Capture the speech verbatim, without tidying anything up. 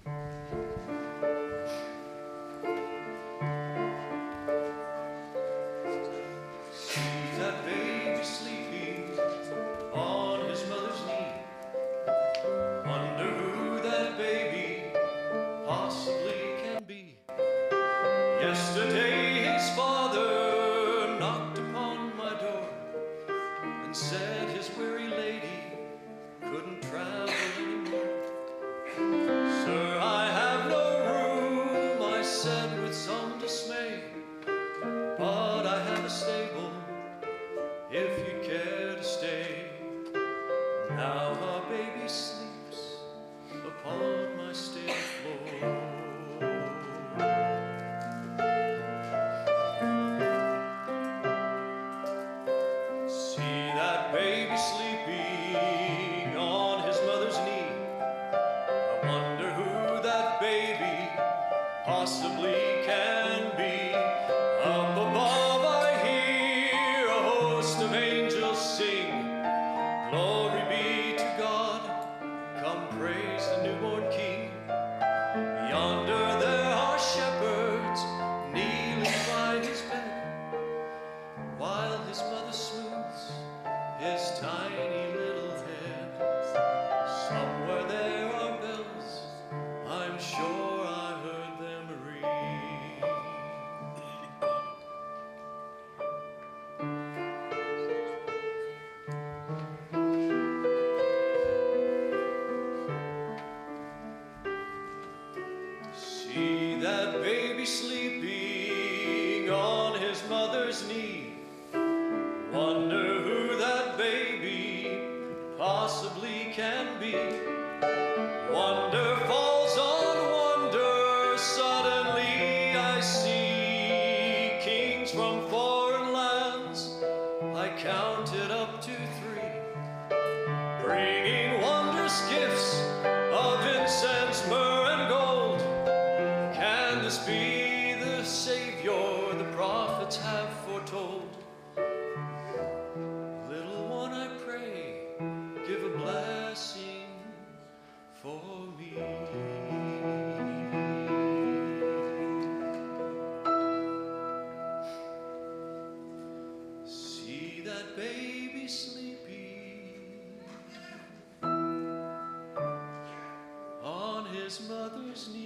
Yesterday his father knocked upon my door and said his weary lady couldn't travel anymore. Sir, I have no room, I said with some dismay, but I have a stable if you'd care to stay. Now her baby sleeps upon my stable floor. Baby sleeping on his mother's knee. I wonder who that baby possibly can be. Up above I hear a host of angels sing, glory be to God, come praise the newborn King. Yonder there are shepherds kneeling by his bed, while his mother smooths his tiny little head. Somewhere there are bells, I'm sure I heard them ring. See that baby sleeping on his mother's knee. Wonder who that baby possibly can be. Wonder falls on wonder, suddenly I see kings from foreign lands. I counted up to three, bringing wondrous gifts of incense, myrrh, and gold. Can this be the Savior the prophets have foretold? Give a blessing for me. See that baby sleeping on his mother's knee.